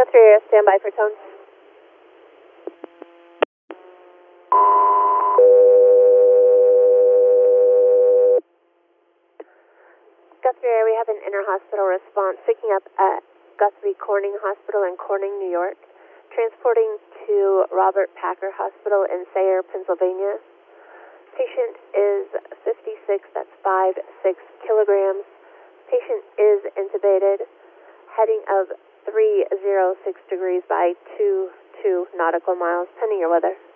Guthrie area, stand by for tone. Guthrie area, we have an inter-hospital response picking up at Guthrie Corning Hospital in Corning, New York, transporting to Robert Packer Hospital in Sayre, Pennsylvania. Patient is 56, that's 5'6" kilograms. Patient is intubated, heading of 306 degrees by 22 nautical miles, pending your weather.